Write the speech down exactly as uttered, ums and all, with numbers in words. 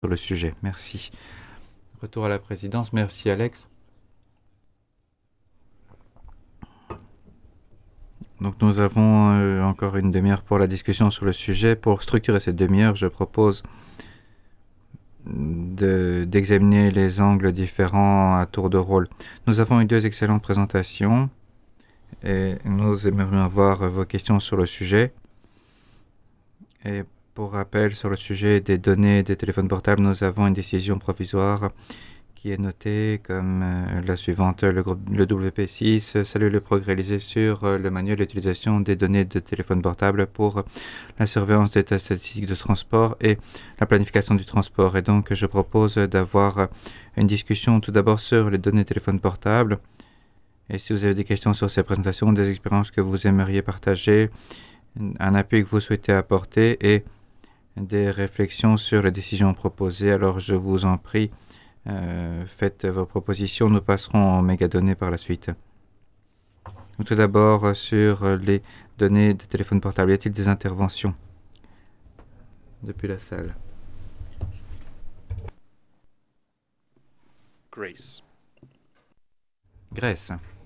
sur le sujet. Merci. Retour à la présidence. Merci Alex. Donc nous avons euh, encore une demi-heure pour la discussion sur le sujet. Pour structurer cette demi-heure, je propose de- d'examiner les angles différents à tour de rôle. Nous avons eu deux excellentes présentations et nous aimerions avoir vos questions sur le sujet. Et pour rappel, sur le sujet des données des téléphones portables, nous avons une décision provisoire qui est notée comme euh, la suivante. Le, groupe, le W P six salue le progrès réalisé sur euh, le manuel d'utilisation des données de téléphone portable pour la surveillance des tests statistiques de transport et la planification du transport. Et donc, je propose d'avoir une discussion tout d'abord sur les données de téléphone portable. Et si vous avez des questions sur ces présentations, des expériences que vous aimeriez partager, un appui que vous souhaitez apporter et des réflexions sur les décisions proposées, alors je vous en prie, euh, faites vos propositions. Nous passerons aux mégadonnées par la suite. Tout d'abord, sur les données de téléphone portable, y a-t-il des interventions depuis la salle? Grace. Grèce.